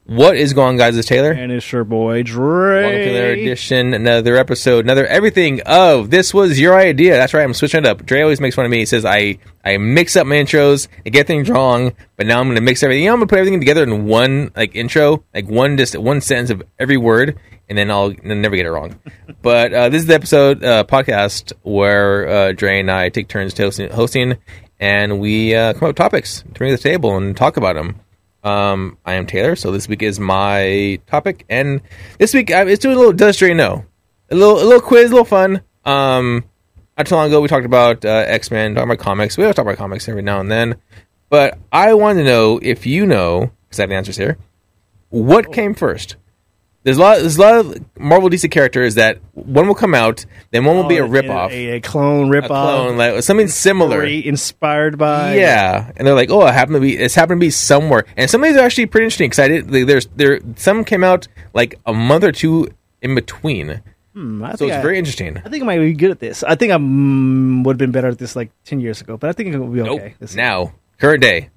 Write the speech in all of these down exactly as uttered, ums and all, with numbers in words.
What is going on, guys? It's Taylor. And it's your boy, Dre. Welcome to another edition, another episode, another everything of This Was Your Idea. That's right, I'm switching it up. Dre always makes fun of me. He says I, I mix up my intros and get things wrong, but now I'm going to mix everything. You know, I'm going to put everything together in one like intro, like one just one sentence of every word, and then I'll never get it wrong. But uh, this is the episode, uh, podcast, where uh, Dre and I take turns hosting, hosting and we uh, come up with topics to bring to the table and talk about them. Um, I am Taylor, so this week is my topic, and this week I, it's doing a little Does Dre Know? A little, a little quiz, a little fun. Um, not too long ago, we talked about uh, X-Men, talking about comics. We always talk about comics every now and then, but I want to know if you know, because I have the answers here, what came first? There's a lot. There's a lot of Marvel D C characters that one will come out, then one will oh, be a ripoff, a, a clone ripoff, a clone, like something similar, inspired by. Yeah, and they're like, oh, it happened to be. It's happened to be somewhere, and some of these are actually pretty interesting. Because I did. There's there. Some came out like a month or two in between, hmm, I so think it's I, very interesting. I think I might be good at this. I think I mm, would have been better at this like ten years ago, but I think it will be okay. Nope. Now, current day.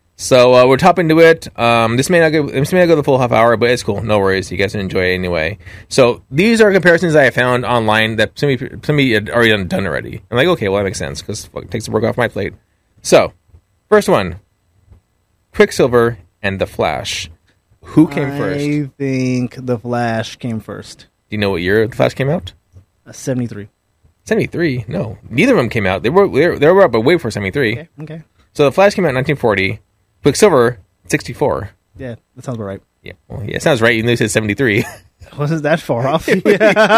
So uh, we're top into it. Um, this may not go. This may not go the full half hour, but it's cool. No worries. You guys can enjoy it anyway. So these are comparisons I have found online that somebody somebody had already done, done already. I'm like, okay, well that makes sense because it takes the work off my plate. So first one, Quicksilver and the Flash. Who came I first? I think the Flash came first. Do you know what year the Flash came out? Uh, seventy-three. seventy-three? No, neither of them came out. They were they were, they were up, but way before seventy-three. Okay. Okay. So the Flash came out in nineteen forty. Quicksilver, sixty-four. Yeah, that sounds about right. Yeah, well, yeah, it sounds right. Even though it says seventy-three. Wasn't that far off? Yeah.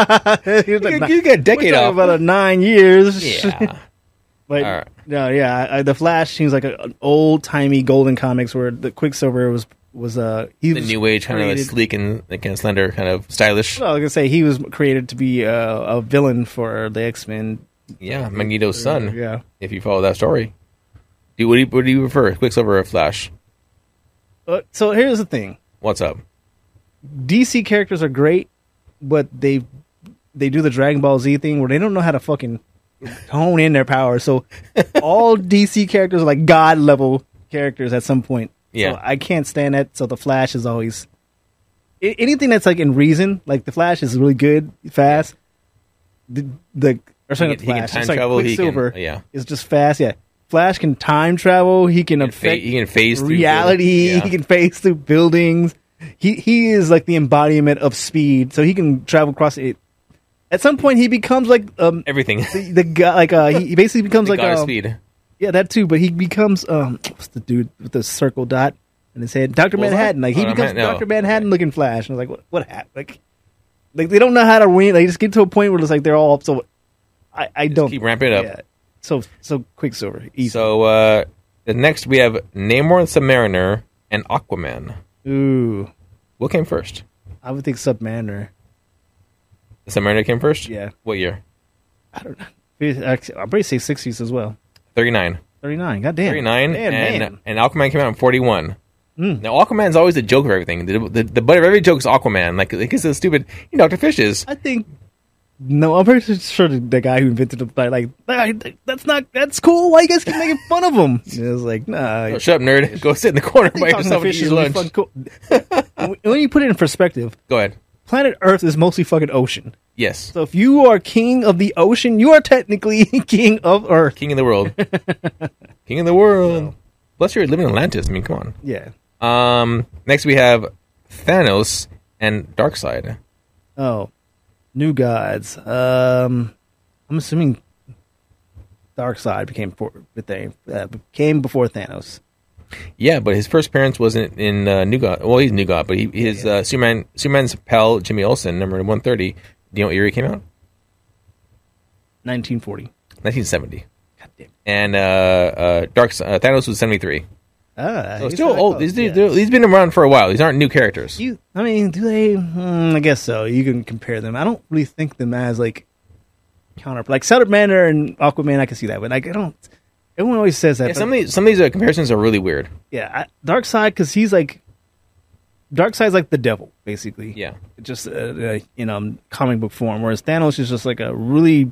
you, like, you got a decade off. About a nine years. Yeah. But right. no, yeah, I, the Flash seems like a, an old timey golden comics where the Quicksilver was was uh he the was new age kind created, of like sleek and like, kind of slender, kind of stylish. Well, I was gonna say he was created to be uh, a villain for the X-Men. Yeah, Magneto's son. Yeah. If you follow that story. Do what do you, what do you prefer, Quicksilver or Flash? Uh, so here's the thing. What's up? D C characters are great, but they they do the Dragon Ball Z thing where they don't know how to fucking hone in their power. So all D C characters are like god level characters at some point. Yeah. So I can't stand that. So the Flash is always I- anything that's like in reason. Like the Flash is really good, fast. The the or sorry, He not can- the he can Flash. time It's like travel, he can- Quicksilver yeah. is just fast. Yeah. Flash can time travel. He can He can, affect fa- he can phase through reality. the- yeah. He can phase through buildings. He he is like the embodiment of speed. So he can travel across it. At some point, he becomes like um everything. the, the guy like uh he basically becomes The like God of um, Speed. yeah, that too. But he becomes um what's the dude with the circle dot in his head? Doctor What was Manhattan. that? Like he Oh, becomes Man- no. Doctor Manhattan looking Flash. And I was like, what what happened? Like like they don't know how to win. They just get to a point where it's like they're all so. I I don't keep ramping it up. Yeah. So so Quicksilver. Easy. So uh, the next we have Namor the Submariner and Aquaman. Ooh, What came first? I would think Submariner. The Submariner came first? Yeah. What year? I don't know. Actually, I'll probably say sixties as well. thirty-nine. thirty-nine. God damn. thirty-nine, Damn, and man. and Aquaman came out in forty-one. Mm. Now Aquaman's always the joke of everything. The, the, the butt of every joke is Aquaman. Like, like it's so stupid. You know, Doctor Fish is. I think. No, I'm pretty sure the, the guy who invented the like, like that's not that's cool. Why you guys keep making fun of him? It was like, nah. Oh, shut up, nerd. Go sit in the corner by Talking to yourself and fish eat is your really lunch. fucking cool. When you put it in perspective, Go ahead. planet Earth is mostly fucking ocean. Yes. So if you are king of the ocean, you are technically king of Earth. King of the world. King of the world. Plus, you're living in Atlantis. I mean, come Yeah. on. Um. Next, we have Thanos and Darkseid. Oh, New Gods. Um, I'm assuming Darkseid became before, uh, came before Thanos. Yeah, but his first appearance wasn't in uh, New God. Well, he's New God, but he, his Yeah. uh, Superman, Superman's pal, Jimmy Olsen, number one thirty. Do you know what year he came out? nineteen forty. nineteen seventy. God damn. And uh, uh, Dark uh, Thanos was seventy-three. Ah, So he's still kinda old. close, These, yeah. these, these been around for a while. These aren't new characters. You, I mean, do they? Mm, I guess so. You can compare them. I don't really think them as like counter. Like Salamander and Aquaman, I can see that, but like I don't. Everyone always says that. Yeah, but- some of these, some of these uh, comparisons are really weird. yeah, Darkseid because he's like Darkseid's like the devil, basically. Yeah. just uh, uh, in um comic book form, whereas Thanos is just like a really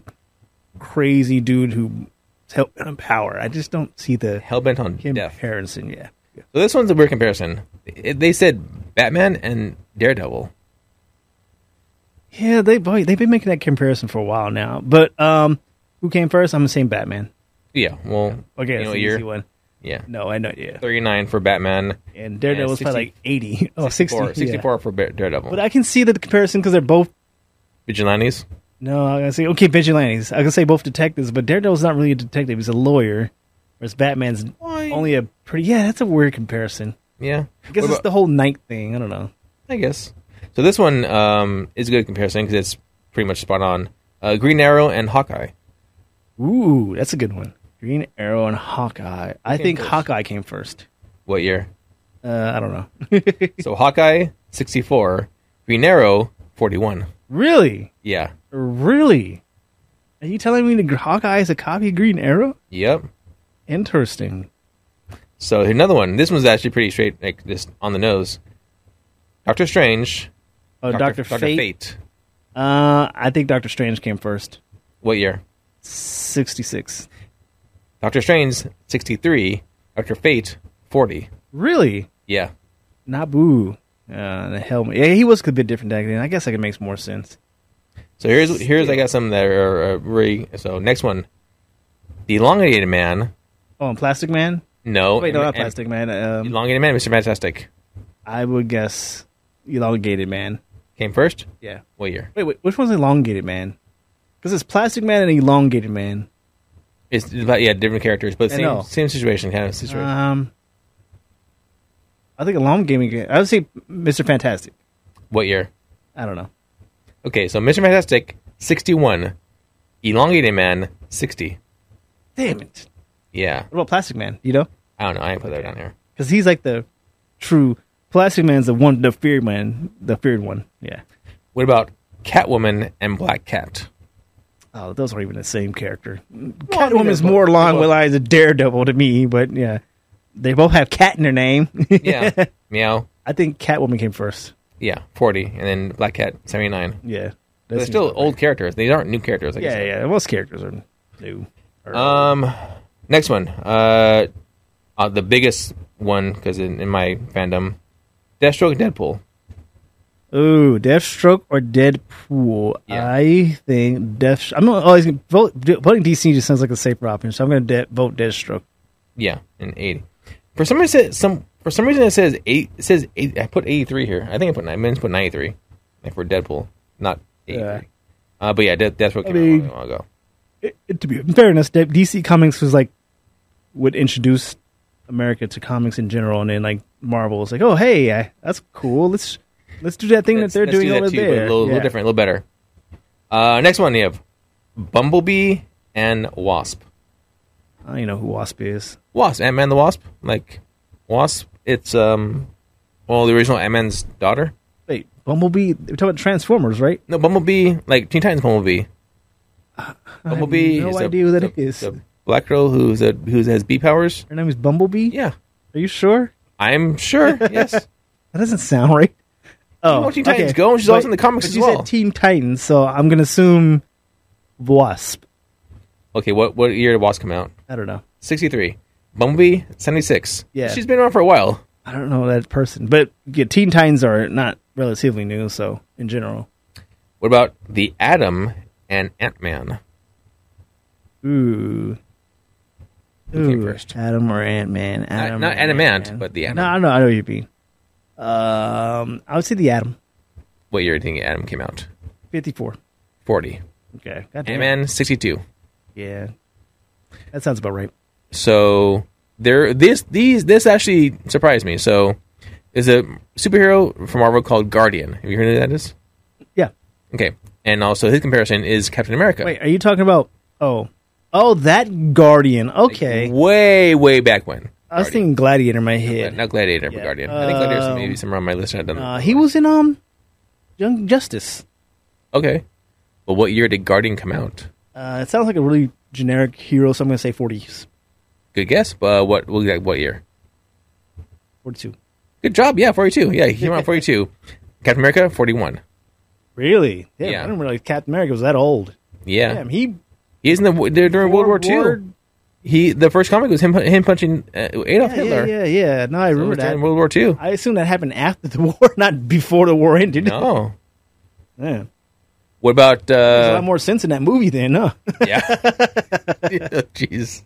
crazy dude who hell bent on power. I just don't see the Hell bent on death. comparison. Yeah, So this one's a weird comparison. It, they said Batman and Daredevil. Yeah, they boy, they've been making that comparison for a while now. But um, who came first? I'm saying Batman. Yeah, well, Okay, you that's know, the year. easy one. Yeah, No, I know. Yeah, thirty-nine for Batman. and Daredevil was Yeah, probably like eighty. Oh, sixty. sixty-four, yeah. sixty-four for Ba- Daredevil. But I can see the comparison because they're both. Vigilantes. No, I'm gonna say okay, vigilantes. I can say both detectives, but Daredevil's not really a detective; he's a lawyer. Whereas Batman's Why? only a pretty. Yeah, that's a weird comparison. Yeah, I guess What it's about- the whole night thing. I don't know. I guess. So this one um, is a good comparison because it's pretty much spot on. Uh, Green Arrow and Hawkeye. Ooh, that's a good one. Green Arrow and Hawkeye. I came think first? Hawkeye came first. What year? Uh, I don't know. So Hawkeye, sixty-four. Green Arrow, forty-one. Really, Yeah. really. Are you telling me the Hawkeye is a copy of Green Arrow? Yep. Interesting. So here's another one. This one's actually pretty straight, like just on the nose. Doctor Strange. Oh, Doctor Doctor Fate. Fate. Uh, I think Doctor Strange came first. What year? sixty-six. Doctor Strange, sixty-three. Doctor Fate, forty. Really? Yeah. Naboo. Uh, the helmet. Yeah, he was a bit different back then. I guess that could make more sense. So here's here's I got some that are uh, really. So next one, the Elongated Man. Oh, and Plastic Man? No, Wait, no, and- not and Plastic Man. Um, Elongated Man, Mister Fantastic I would guess Elongated Man. came first. Yeah. What year? Wait, wait, which one's Elongated Man? Because it's Plastic Man and Elongated Man. It's about yeah, different characters, but I know. same same situation, kind of situation. Um, I think Elongated Man. I would say Mister Fantastic. What year? I don't know. Okay, so Mister Fantastic, sixty-one. Elongated Man, sixty. Damn it. Yeah, What about Plastic Man? You know? I don't know. I didn't put that down here. Because he's like the true Plastic Man's the one, the feared man, the feared one. Yeah. What about Catwoman and Black Cat? Oh, those aren't even the same character. I mean, Catwoman's they're more both- along they're the both- lines of Daredevil to me, but yeah, they both have cat in their name. Yeah, Meow. I think Catwoman came first. Yeah, forty, and then Black Cat, seventy-nine. Yeah, They're still old characters. These aren't new characters. I guess. Yeah, yeah. Most characters are new. Or- Um, next one. Uh, uh the biggest one because in, in my fandom, Deathstroke, and Deadpool. Ooh, Deathstroke or Deadpool? Yeah. I think Death. I'm not always gonna vote. Voting D C just sounds like a safer option, so I'm going to de- vote Deathstroke. Yeah, in eighty. For some reason, some for some reason it says eight. It says eight. I put eighty-three here. I think I put I meant to put ninety-three, like for Deadpool, not eighty-three. Yeah. Uh, but yeah, De- Deathstroke I came mean- out a while ago. It, it- to be in fairness, De- D C Comics was like would introduce America to comics in general, and then like Marvel was like, "Oh, hey, uh, that's cool. Let's let's do that thing Let's- that they're let's doing do that over too, but there." A little, Yeah. little different, a little better. Uh, next one, you have Bumblebee and Wasp. I don't even know who Wasp is. Wasp, Ant-Man the Wasp. Like, Wasp, it's, um, well, the original Ant-Man's daughter. Wait, Bumblebee? We're talking about Transformers, right? No, Bumblebee, like Teen Titans Bumblebee. Bumblebee I have is no a- idea who that the- is. the black girl who's a, who has bee powers. Her name is Bumblebee. Yeah, Are you sure? I'm sure, yes. That doesn't sound right. Oh, know Teen Titans go, and she's also in the comics but as you well. said Teen Titans, so I'm gonna assume Wasp. Okay, what, what year did Wasp come out? I don't know. sixty-three. Bumblebee, seventy-six. Yeah. She's been around for a while. I don't know that person, but yeah, Teen Titans are not relatively new. So in general, What about the Atom and Ant-Man? ooh, Who came ooh, first? Adam or Ant Man? Not, not Adamant, but the Atom. No, I know, I know what you mean. Um, I would say the Atom. What year do you think Atom came out? Fifty-four. forty. Okay, God damn it. Ant-Man, sixty-two. Yeah, that sounds about right. So there, this these this actually surprised me. So there's a superhero from Marvel called Guardian. Have you heard of that? Is Yeah. okay, and also his comparison is Captain America. Wait, are you talking about? Oh, oh, that Guardian. Okay, way way back when. I was Guardian. thinking Gladiator in my Not- head. not Gladiator, but Yeah. Guardian. I think Gladiator's Um, maybe somewhere on my list. I don't know. Uh, he was in um, Young Justice. Okay, but what year did Guardian come out? Uh, it sounds like a really generic hero, so I'm going to say forties. Good guess, but what what what year? forty-two. Good job. Yeah, forty-two. Yeah, he came out forty-two. Captain America, forty-one. Really? Damn, Yeah. I didn't realize Captain America was that old. Yeah, Damn, he he's in the they're during World War Two. World- He the first comic was him him punching uh, Adolf Yeah, Hitler. yeah, yeah, yeah. No, I So it remember was that. during World War Two. I assume that happened after the war, not before the war ended. No. Yeah. What about? There's a Uh, lot more sense in that movie then, huh? yeah. Jeez.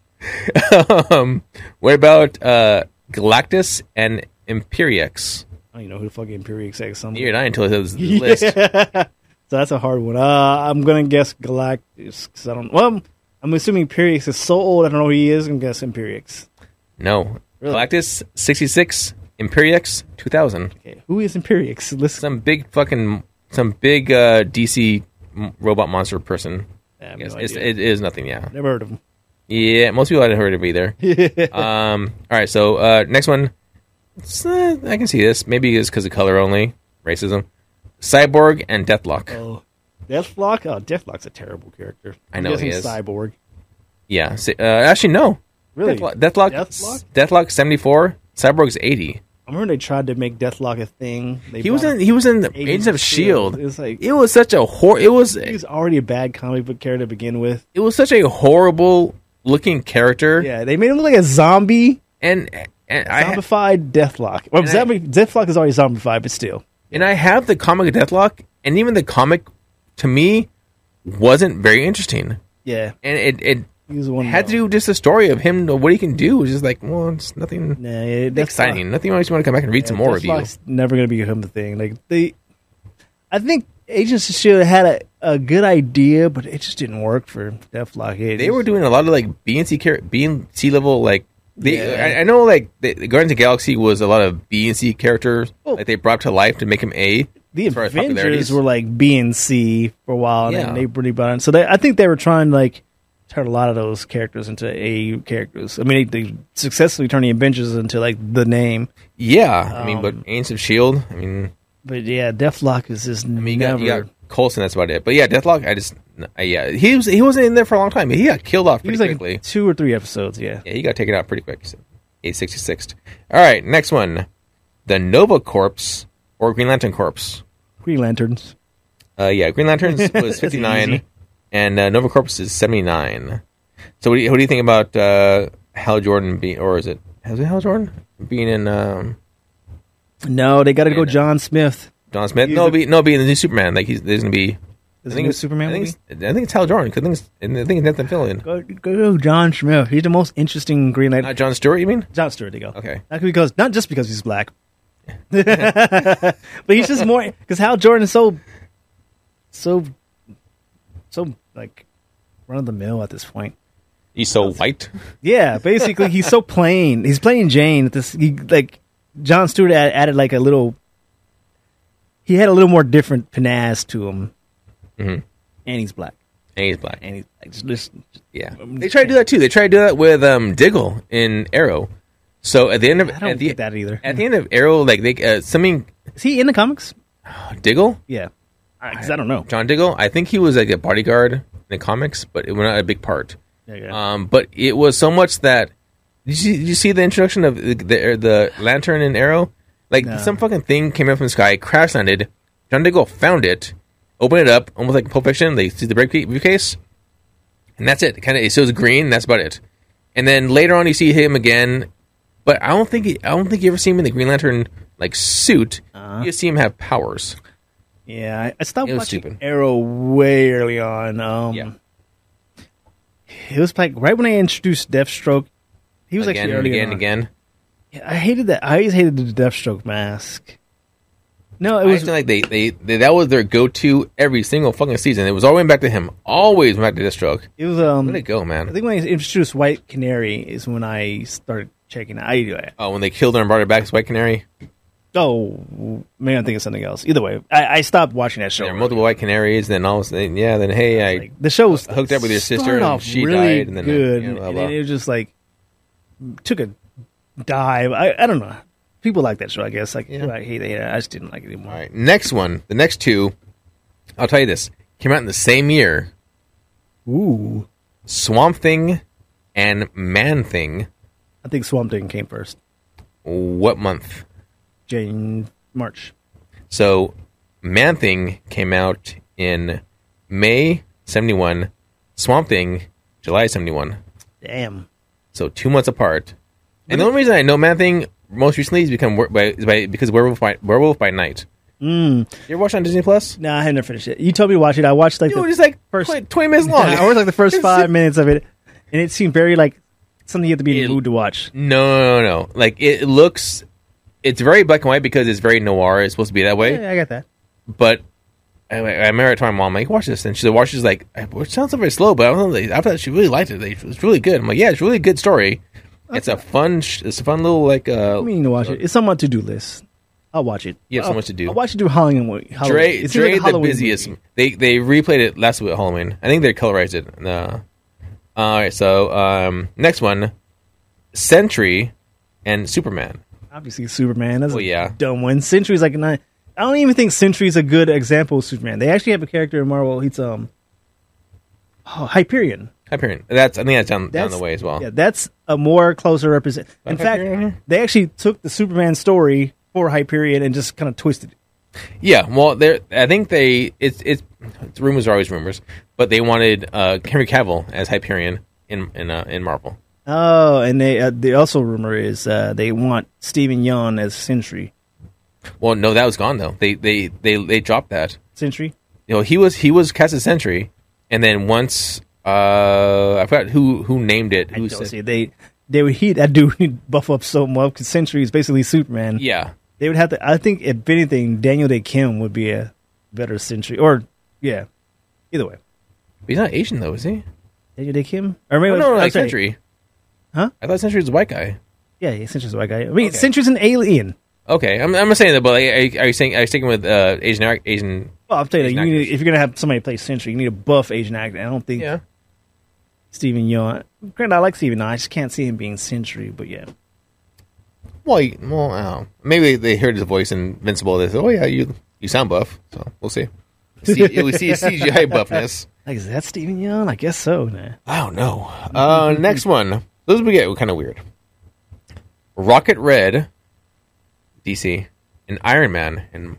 um, what about uh, Galactus and Imperiex? I don't even know who the fuck Imperiex is. Something. You're not until it was the list. So that's a hard one. Uh, I'm gonna guess Galactus because I don't. Well, I'm assuming Imperiex is so old. I don't know who he is. I'm guessing Imperiex. No. Really? Galactus sixty-six, Imperiex two thousand. Okay, who is Imperiex? Listen, Some big fucking, some big uh, D C m- robot monster person. I have Yes, no it's, idea. it is nothing. Yeah, Never heard of him. yeah. Most people hadn't heard of it either. um. All right. So uh, next one. It's, uh, I can see this. Maybe it's because of color only. Racism. Cyborg and Deathlock. Oh, Deathlock. Oh, Deathlock's a terrible character. I I'm know he guessing is. Cyborg. Yeah. si- Uh, actually, no. Really? Deathlock. Deathlock. Deathlock? Deathlock seventy-four. Cyborg's eighty. I remember they tried to make Deathlock a thing. They He was brought in. He was in the Agents Agents of of Shield. It was like It was such a hor. It was. he was already a bad comic book character to begin with. It was such a horrible looking character. Yeah, they made him look like a zombie, And and I zombified Deathlock. Well, And I- zombie, Deathlock is already zombified, but still. and I have the comic of Deathlock, and even the comic to me wasn't very interesting. Yeah, And it it he was the one. had to do just a story of him, what he can do. It was just like, well, it's nothing Nah, yeah, Deathlock- exciting. Nothing makes you want to come back and read some more of you. Deathlock's never going to become the thing. Like they, I think Agents of Shield had a, a good idea, but it just didn't work for Deathlock. It They just- were doing a lot of like B and C char- B and C level like. They, Yeah. I, I know, like the Guardians of the Galaxy was a lot of B and C characters, Oh. like they brought to life to make him A. the as far as popularities. Avengers were like B and C for a while, and Yeah. then they really brought in. So they, I think they were trying to like turn a lot of those characters into A A U characters. I mean, they, they successfully turned the Avengers into like the name. Yeah, I mean, but Um, Agents of Shield. I mean, But yeah, Deathlock is just I mean, you never. got, you got Coulson. That's about it. But yeah, Deathlock. I just, uh, yeah, he was he wasn't in there for a long time. He got killed off he pretty was like quickly. two or three episodes. Yeah, Yeah, he got taken out pretty quick. So, eight sixty-six. All right, next one, the Nova Corps or Green Lantern Corps. Green Lanterns. Uh, yeah, Green Lanterns was fifty-nine, easy. and uh, Nova Corps is seventy-nine. So, what do you, what do you think about uh, Hal Jordan being, or is it, is it Hal Jordan being in um, No, they got to go Yeah. John Smith. John Smith? He's No, the- be no, being the new Superman. Like he's there's gonna be. Is I it think new it's Superman I think, movie? it's, I think it's Hal Jordan. 'Cause I think it's, and I think it's Nathan Fillion. Go, go John Smith. He's the most interesting Green Lantern. Not John Stewart, you mean? John Stewart, they go. Okay. Not because not just because he's black, but he's just more because Hal Jordan is so, so, so like run of the mill at this point. He's so white. Yeah, basically he's so plain. He's playing Jane. This he like John Stewart add, added like a little. He had a little more different panache to him, Mhm. and he's black. And he's black. And he's like, just, just, Yeah. They try to do that too. They try to do that with um, Diggle in Arrow. So at the end of I don't at the, get that either. at the end of Arrow, like they uh, something Is he in the comics? Diggle, Yeah, because I don't know. John Diggle. I think he was like a bodyguard in the comics, but it was not a big part. Yeah, yeah. Um, but it was so much that did you, see- did you see the introduction of the, the the lantern in Arrow? Like No. some fucking thing came up from the sky, crash landed. John Diggle found it, opened it up, almost like Pulp Fiction. They see the briefcase, and that's it. Kind of, it shows green. That's about it. And then later on, you see him again, but I don't think he, I don't think you ever see him in the Green Lantern like suit. Uh-huh. You just see him have powers. Yeah, I, I stopped It was watching stupid. Arrow way early on. Um, Yeah. It was like right when I introduced Deathstroke. He was Again actually and early again on. and again. Yeah, I hated that. I always hated the Deathstroke mask. No, it It was was like they, they, they that was their go to every single fucking season. It was all the way back to him. Always went back to Deathstroke. it was um. Where'd it go, I man? think when I introduced White Canary is when I started checking out. I, Oh, when they killed her and brought her back as White Canary. oh, maybe I'm thinking of something else. Either way, I, I stopped watching that show. There were multiple White Canaries. Then all of a sudden, yeah. Then hey, I Like, the show was hooked up with your sister started and off she really died, and then, uh, good, yeah, blah, and blah. then it was just like took a dive. I, I don't know. People like that show, I guess. Like, Yeah. I hate it. I just didn't like it anymore. all right. Next one, the next two. I'll tell you this: came out in the same year. Ooh, Swamp Thing and Man Thing. I think Swamp Thing came first. What month? Jane March. So, Man Thing came out in May seventy-one. Swamp Thing, July seventy-one. Damn. so two months apart. And the only reason I know Man Thing most recently is become by, is by because Werewolf by Werewolf by Night. Mm. You ever watch it on Disney Plus? No, I haven't never finished it. You told me to watch it. I watched like Dude, the it's like first twenty, twenty minutes long. I watched like the first five minutes of it, and it seemed very like something you have to be in It- the mood to watch. No, no, no, no. Like it looks, it's very black and white because it's very noir. It's supposed to be that way. Yeah, I got that. But I, I remember telling my mom, like, watch this, and she watched. She's like, it sounds very slow, but I don't know. like, After that, she really liked it. Like, it's really good. I'm like, yeah, it's a really good story. It's a fun, sh- it's a fun little like. Uh, I mean to watch it. It's on my to do list. I'll watch it. You have so I'll- much to do. I'll watch it do Halloween. Halloween. Dre, It seems Dre like a the Halloween busiest. movie. They they replayed it last week at Halloween. I think they colorized it. Uh, all right, so um, next one, Sentry and Superman. Obviously, Superman. That's Oh, a yeah. dumb one. Sentry's like not. I don't even think Sentry's a good example of Superman. They actually have a character in Marvel. He's um, oh, Hyperion. Hyperion. That's I think that's down, down That's- the way as well. Yeah, that's a more closer represent. In Like fact, Hyperion here? they actually took the Superman story for Hyperion and just kind of twisted it. Yeah, well, there. I think they. It's it's, it's rumors are always rumors, but they wanted uh, Henry Cavill as Hyperion in in uh, in Marvel. Oh, and they uh, the also rumor is uh, they want Stephen Yeun as Sentry. Well, no, that was gone though. They they they they dropped that. Sentry. You know, he was he was cast as Sentry, and then once uh, I forgot who who named it. I Who don't said, see it. They they would heat that dude would buff up so much because Sentry is basically Superman. Yeah, They would have to. I think if anything, Daniel Day Kim would be a better Sentry. Or yeah, either way, but he's not Asian though, is he? Daniel Day Kim or maybe Oh, no, no, I'm like sorry. Sentry. Huh? I thought Sentry was a white guy. Yeah, yeah, Sentry's a white guy. I mean, Okay. Sentry's an alien. Okay, I'm I'm not saying that, but like, are, are you saying are you sticking with uh, Asian ar- Asian? Well, I'm telling you, Asian you need, actors. if you're gonna have somebody play Sentry, you need a buff Asian actor. I don't think Yeah. Stephen Yeun. Granted, I like Stephen Yeun. I just can't see him being Sentry. But yeah, Well, you- well, I don't know. Maybe they heard his voice in Invincible. They said, "Oh yeah, you you sound buff." So we'll see. See, we see C G I buffness. like is that Stephen Yeun? I guess so. Nah. I don't know. Uh, next one. Those we get were kind of weird. Rocket Red, D C, and Iron Man. And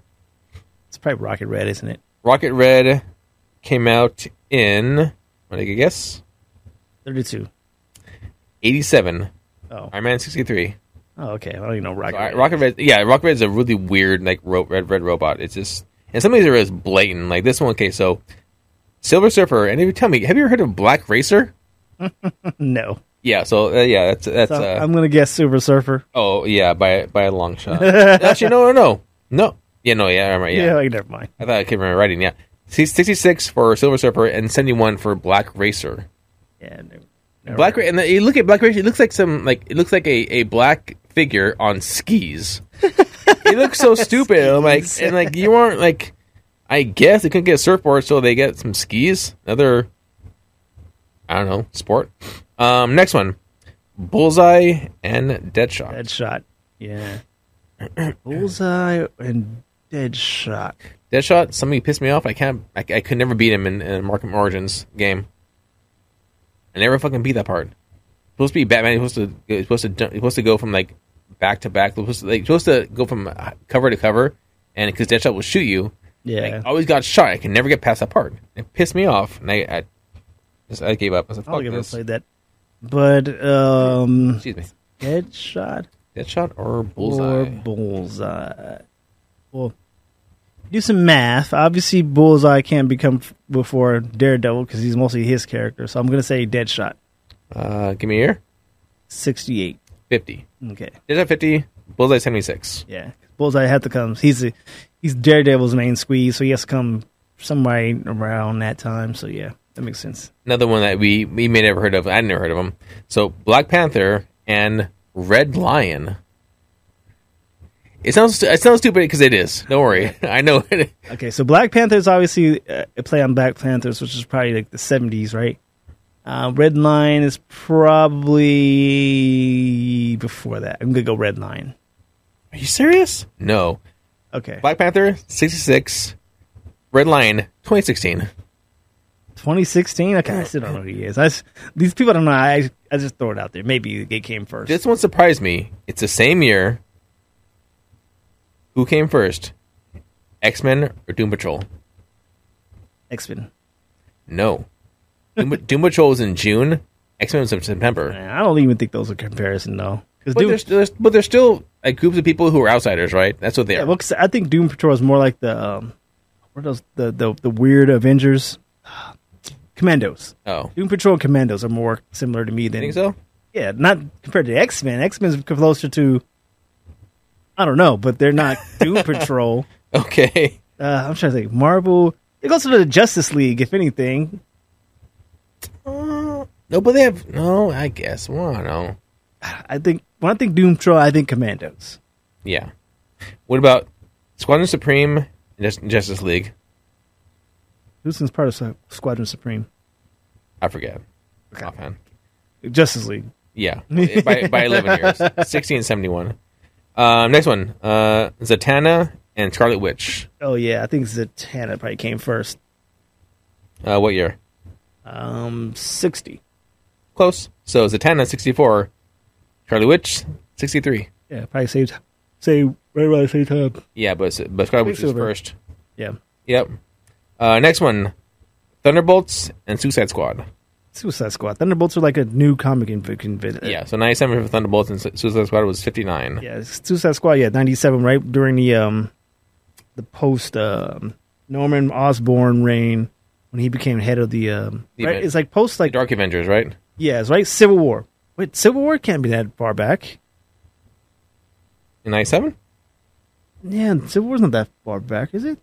It's probably Rocket Red, isn't it? Rocket Red came out in, what did I guess? Thirty-two. eighty-seven. Oh, Iron Man sixty-three. oh, okay. I don't even know Rocket So, Red. Rocket Red, yeah, Rocket Red is a really weird, like, ro- red red robot. It's just, and some of these are just blatant. Like this one, okay, so Silver Surfer, and if you tell me, have you ever heard of Black Racer? No. Yeah, so uh, yeah, that's that's. So uh, I'm gonna guess Silver Surfer. oh yeah, by by a long shot. Actually, no, no, no, no. Yeah, no, yeah, I remember. Yeah, Yeah, like, never mind. I thought I could remember writing. Yeah, sixty-six for Silver Surfer and seventy-one for Black Racer. Yeah, never, never Black mind. Ra- and the, you look at Black Racer, it looks like some like it looks like a, a black figure on skis. It looks so stupid. I'm like, and like you aren't like. I guess they couldn't get a surfboard, so they get some skis. Another, I don't know, sport. Um, next one, Bullseye and Deadshot. Deadshot. Yeah. Bullseye and Deadshot. Deadshot, somebody pissed me off. I can't. I, I could never beat him in, in Arkham Origins game. I never fucking beat that part. Supposed to be Batman. He's supposed to. He's supposed to. jump- He's supposed to go from like back to back. Supposed to, like supposed to go from uh, cover to cover, and because Deadshot will shoot you. Yeah. I always got shot. I can never get past that part. It pissed me off, and I, I just I gave up. I said, I don't "Fuck think I've ever this." played that. But um Excuse me. Deadshot Deadshot or Bullseye? or Bullseye. Well, do some math. Obviously, Bullseye can't become f- before Daredevil because he's mostly his character. So I'm going to say Deadshot. Uh, give me a year. sixty-eight. Fifty. Okay. Deadshot fifty. Bullseye seventy-six. Yeah. Bullseye had to come. He's a, he's Daredevil's main squeeze, so he has to come somewhere around that time. So yeah, that makes sense. Another one that we we may never heard of. I never heard of him. So Black Panther and Red Lion. It sounds stu- it sounds stupid because it is. Don't worry, I know. Okay, so Black Panther is obviously uh, a play on Black Panthers, which is probably like the seventies, right? Uh, Red Line is probably before that. I'm gonna go Red Line. Are you serious? No. Okay, Black Panther sixty-six. Red Lion twenty sixteen. twenty sixteen. Okay, I still don't know who he is. I just, these people don't know. I I just throw it out there. Maybe it came first. This one surprised me. It's the same year. Who came first? X-Men or Doom Patrol? X-Men. No. Doom, Doom Patrol was in June. X-Men was in September. Man, I don't even think those are comparison though. But there's, there's, but there's still like groups of people who are outsiders, right? That's what they yeah, are. well, 'cause I think Doom Patrol is more like the um, what are those the, the the weird Avengers, Commandos. Oh, Doom Patrol and Commandos are more similar to me than. You think so? Yeah, not compared to X Men. X Men is closer to. I don't know, but they're not Doom Patrol. Okay. Uh, I'm trying to think. Marvel. It goes to the Justice League, if anything. Uh, no, but they have no. I guess. Well, I don't know. I think when I think Doom Patrol, I think Commandos. Yeah. What about Squadron Supreme and Just, Justice League? Who's part of Su- Squadron Supreme? I forget. Okay. Offhand. Justice League. Yeah, by by eleven years, sixteen seventy one. Um, next one, uh, Zatanna and Scarlet Witch. Oh yeah, I think Zatanna probably came first. Uh, what year? Um, sixty. Close. So Zatanna sixty four, Scarlet Witch sixty three. Yeah, probably say say right around the same time. Yeah, but but Scarlet Witch was first. Yeah. Yep. Uh, next one, Thunderbolts and Suicide Squad. Suicide Squad. Thunderbolts are like a new comic invention. Yeah, so ninety-seven for Thunderbolts and Suicide Squad was fifty-nine. Yeah, Suicide Squad, yeah, ninety-seven, right during the um the post um, Norman Osborn reign when he became head of the um The right? event. It's like post like Dark Avengers, right? yeah, it's right Civil War. Wait, Civil War can't be that far back. In ninety-seven? Yeah, Civil War's not that far back, is it?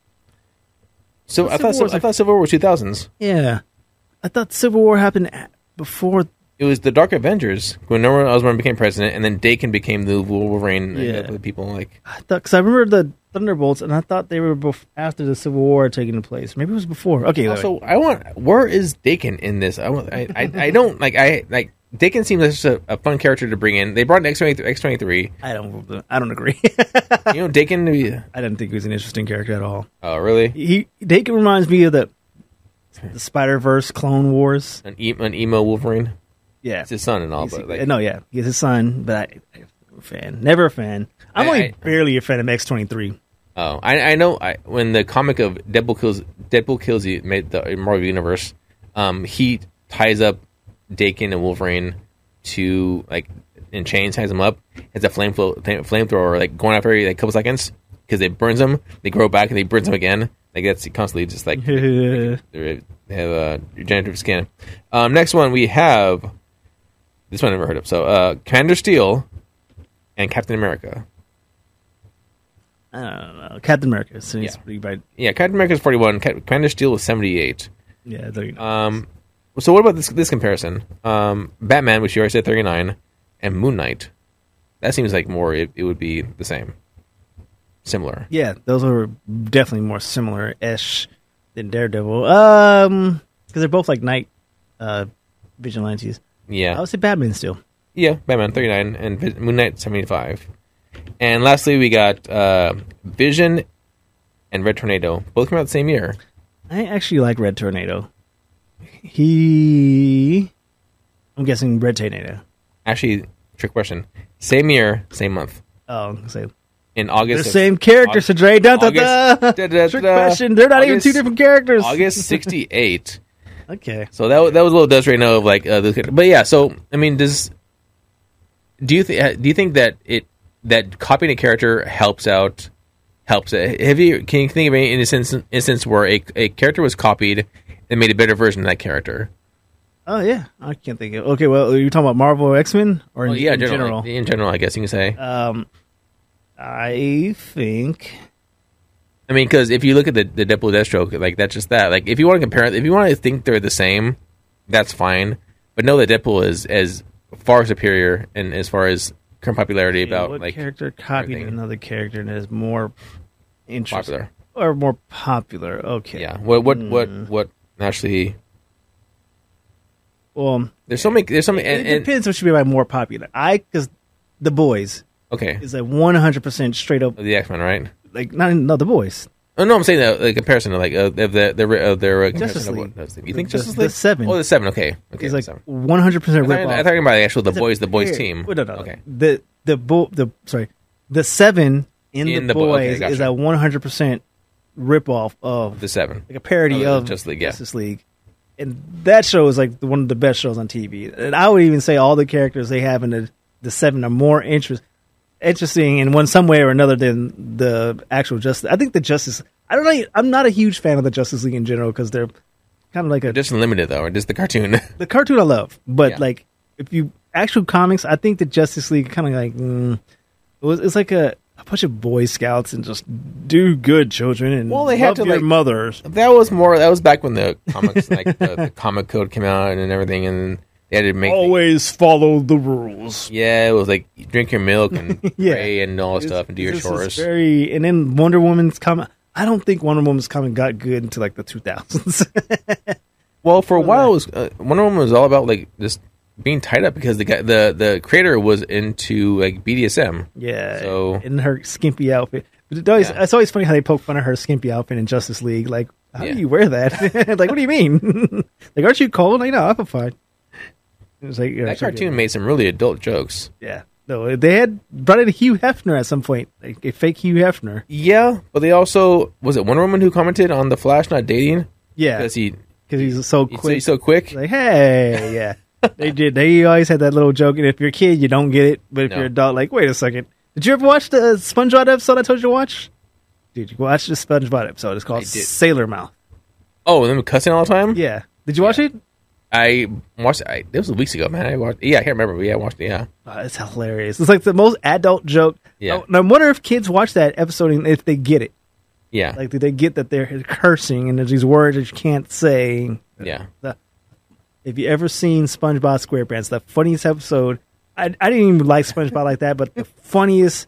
So I Civil thought War's I like- thought Civil War was two thousands. Yeah. I thought Civil War happened at- before. It was the Dark Avengers when Norman Osborn became president, and then Dakin became the Wolverine. Yeah. And the people like I thought because I remember the Thunderbolts, and I thought they were bef- after the Civil War taking place. Maybe it was before. Okay, wait, also wait. I want where is Dakin in this? I want I, I, I don't like I like Dakin seems like such a, a fun character to bring in. They brought in X twenty-three. I don't. I don't agree. You know Dakin to be I didn't think he was an interesting character at all. oh really He Dakin reminds me of the the Spider Verse Clone Wars. an, e- an emo Wolverine. Yeah, It's his son and all, He's- but like no, yeah, he's his son, but I, I'm a fan, never a fan. I'm I- only I- barely a fan of X twenty-three. oh I I know I, when the comic of Deadpool kills Deadpool kills you made the Marvel Universe, um he ties up Dakin and Wolverine to like in chains, ties them up. It's a flame flow, flamethrower like going after every like couple seconds because it burns them. They grow back and they burns them again. Like that's constantly just like they have uh, regenerative skin. Um, next one we have this one I never heard of. So uh, Commander Steel and Captain America. I don't know. Captain America seems Yeah. pretty bright. Yeah, Captain America is forty-one. Cap- Commander Steel is seventy-eight. Yeah, there you go. Um, so what about this this comparison? Um, Batman, which you already said thirty-nine, and Moon Knight. That seems like more it, it would be the same, similar. Yeah, those are definitely more similar-ish than Daredevil. Um, because they're both like night uh, vigilantes. I Yeah, would say Batman still. yeah. Batman thirty-nine and Vi- Moon Knight seventy-five. And lastly, we got uh, Vision and Red Tornado. Both came out the same year. I actually like Red Tornado. He, I'm guessing Red Tornado. Actually, trick question. Same year, same month. Oh, say In they're August. the of- same character. So Dre, da, da, da. August- da, da, Trick da. question. They're not even August- two different characters. August sixty-eight. Okay. So that wa- that was a little Desiree know of like uh, the, but yeah. So I mean, does do you th- do you think that it that copying a character helps out helps? It? Have you can you think of any instance instance where a a character was copied and made a better version of that character? Oh yeah, I can't think of. Okay, well, are you talking about Marvel or X Men or in, Well, yeah, in general, general? in general, I guess you can say. Um, I think. I mean, because if you look at the the Deadpool Deathstroke, like that's just that. Like if you want to compare it, if you want to think they're the same, that's fine. But know that Deadpool is as far superior and as far as current popularity about what like character copied everything. another character and is more interesting popular. or more popular? Okay. Yeah. What what what Hmm. what actually? Well, There's so many. There's so many. it And, and, depends what should be by more popular. I because The Boys okay, is a one hundred percent straight up the X Men, right? like not no The Boys. Oh no, I'm saying that the comparison to like uh, of the the uh, their uh, Justice comparison of League. what- You think The- Justice the League? seven. Oh, the seven. Okay, okay. It's the like seven. one hundred percent I rip thought, off. I thought about the actual the It's a boys the boys pair- team. Wait, no, no, Okay. The the bo- the sorry the seven in, In the, the Bo- okay, Boys gotcha. is a one hundred percent rip off of The seven. like a parody Oh, of Justice League, yeah. Justice League. and that show is like one of the best shows on T V. And I would even say all the characters they have in the the seven are more interest, interesting in one some way or another than the actual Justice. I think the Justice. I don't know. I'm not a huge fan of the Justice League in general because they're kind of like a just limited though, or just the cartoon. The cartoon I love, but Yeah. like if you actual comics, I think the Justice League kind of like mm, it was. It's like a, a bunch of Boy Scouts and just do good, children, and Well, they had love to, your like- mothers. That was more. That was back when the comics, like the, the comic code came out and everything, and they had to make. Always follow the rules. Yeah, it was like drink your milk and Yeah. pray and all that stuff and do your This is chores. Very, and then Wonder Woman's coming. I don't think Wonder Woman's coming got good until like the two thousands. Well, for a while, it was uh, Wonder Woman was all about like just being tied up because the guy, the the creator was into like B D S M. Yeah, So- in her skimpy outfit. But it always, Yeah. It's always funny how they poke fun of her skimpy outfit in Justice League. Like, how Yeah. do you wear that? Like, what do you mean? Like, aren't you cold? Like, no, I'm fine. It was like yeah, That so good. cartoon made some really adult jokes. Yeah, no, they had brought in Hugh Hefner at some point, like a fake Hugh Hefner. Yeah, but they also was it Wonder Woman who commented on the Flash not dating Yeah, because he because he's so he's so, quick. he's so quick. Like, hey, yeah. They did. They always had that little joke, and if you're a kid, you don't get it. But if No. you're an adult, like, wait a second. Did you ever watch the SpongeBob episode I told you to watch? Did you watch the SpongeBob episode? It's called I did. Sailor Mouth. Oh, them cussing all the time. Yeah. Did you watch it? I watched. I, it was weeks ago, man. I watched. Yeah, I can't remember. But yeah, I watched it. Yeah, Oh, it's hilarious. It's like the most adult joke. Yeah. Now, I wonder if kids watch that episode and if they get it. yeah, Like, do they get that they're cursing and there's these words that you can't say? yeah. The, if you ever seen SpongeBob SquarePants, the funniest episode, I, I didn't even like SpongeBob like that, but the funniest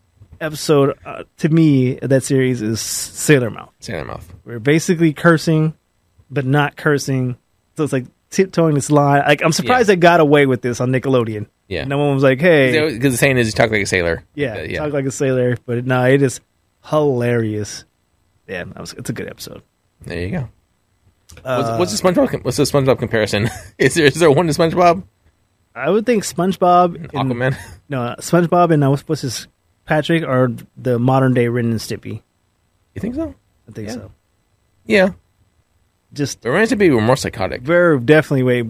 episode uh, to me of that series is Sailor Mouth. Sailor Mouth. We're basically cursing, but not cursing. So it's like tiptoeing this line. Like I'm surprised Yeah. they got away with this on Nickelodeon. Yeah. No one was like, "Hey, Because the saying is, you talk like a sailor. yeah, Uh, yeah. talk like a sailor." But no, it is hilarious. Yeah, that was, it's a good episode. There you go. Uh, what's, what's the SpongeBob? com- What's the SpongeBob comparison? is there is there one to SpongeBob? I would think SpongeBob, and, Aquaman. no, SpongeBob, and uh, what's, what's his Patrick are the modern day Ren and Stimpy. You think so? I think Yeah. so. Yeah. Just The Ren and Stimpy were more psychotic. very definitely way.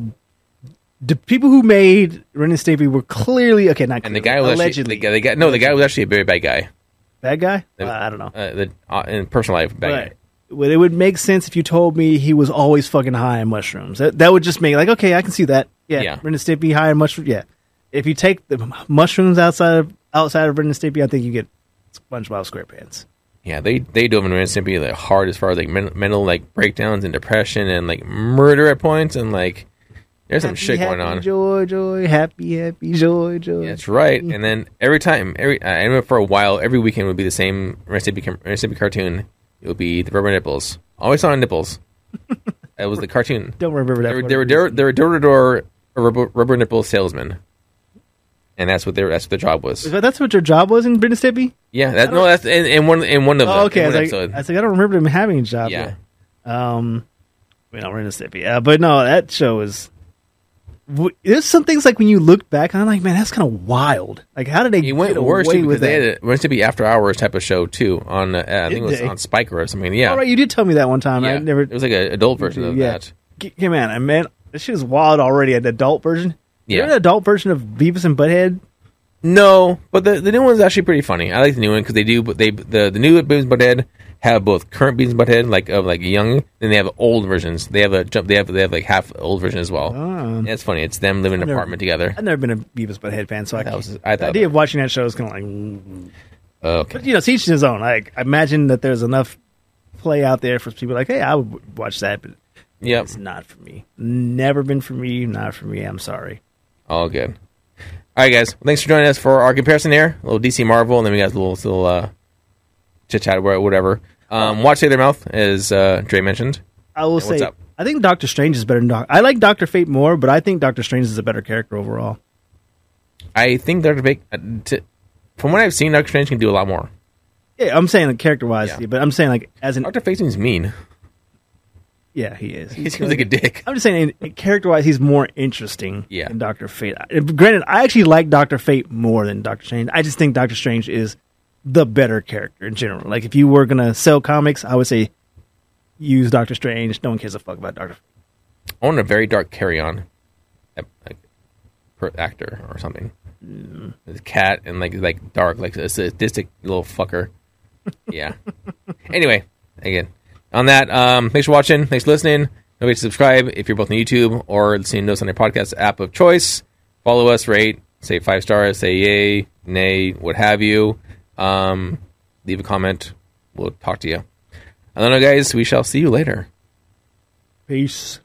The people who made Ren and Stimpy were clearly okay. Not And the clearly, guy was allegedly actually the guy, the guy. No, the guy was actually a very bad guy. bad guy. The- Uh, I don't know. Uh, the uh, in personal life, bad But guy. well, it would make sense if you told me he was always fucking high on mushrooms. That, that would just make like okay, I can see that. Yeah, Yeah. Ren and Stimpy high on mushrooms. Yeah, if you take the mushrooms outside of outside of Ren and Stimpy, I think you get SpongeBob SquarePants. Yeah, they they dove in Ren and Stimpy like hard as far as like men, mental like breakdowns and depression and like murder at points and like there's some Happy, shit going happy, on. Joy, joy, happy, happy, joy, joy. That's right. And then every time, every I remember for a while, every weekend would be the same Ren and Stimpy, Ren and Stimpy cartoon. It would be the rubber nipples. Always on nipples. That was the cartoon. Don't remember that. They were for they were whatever door reason. they were door to door rubber rubber nipple salesmen, and that's what their that's what their job was. But that's what your job was in Ren and Stimpy? Yeah, that no, that's in, in one in one of Oh, them. okay. in I was, one like, episode. I was like, I don't remember them having a job. Yeah. Yet. Um, we don't Ren and Stimpy. Uh, but no, that show is. w- There's some things like when you look back, I'm like, man, that's kind of wild. Like, how did they It went get worse away too, with because they that? had a Ren and Stimpy After Hours type of show too on uh, I think it was they? on Spike or something. Yeah, All right, you did tell me that one time. yeah. I never. It was like an adult version of yeah. that. G- Hey, man, I man, this shit is wild already. An adult version. Yeah. You're an adult version of Beavis and Butthead. No, but the the new one's actually pretty funny. I like the new one because they do, but they the the new Beavis and Butthead have both current Beavis and Butthead like of like young, then they have old versions. They have a jump. They have they have like half old version as well. Oh. Yeah, it's funny. It's them living in an never- apartment together. I've never been a Beavis Butthead fan, so I, That can't- was- I the thought idea that- of watching that show is kind of like. mm. Okay. But you know, to each his own. Like, I imagine that there's enough play out there for people like, hey, I would w- watch that, but Yep. it's not for me. Never been for me. Not for me. I'm sorry. All good. All right, guys. Well, thanks for joining us for our comparison there. A little D C Marvel, and then we got a little, little uh, chit chat, whatever. Um, watch Sailor Mouth, as uh, Dre mentioned. I will Yeah, what's say, up? I think Doctor Strange is better than Doc. I like Doctor Fate more, but I think Doctor Strange is a better character overall. I think Doctor Fate, uh, t- from what I've seen, Doctor Strange can do a lot more. Yeah, I'm saying like character wise, Yeah. but I'm saying like as an Doctor Fate seems mean. yeah, he is. He seems like a dick. I'm just saying, character wise, he's more interesting Yeah. than Doctor Fate. Uh, Granted, I actually like Doctor Fate more than Doctor Strange. I just think Doctor Strange is the better character in general. Like, if you were gonna sell comics, I would say use Doctor Strange. No one cares a fuck about Doctor Fate. I want a very dark Carry-On, like per actor or something. Mm. This cat and like like dark, like a sadistic little fucker. Yeah. Anyway, again, on that, um, thanks for watching. Thanks for listening. Don't forget to subscribe if you're both on YouTube or listening to us on your podcast app of choice. Follow us, rate, say five stars, say yay, nay, what have you. Um, leave a comment. We'll talk to you. I don't know, guys. We shall see you later. Peace.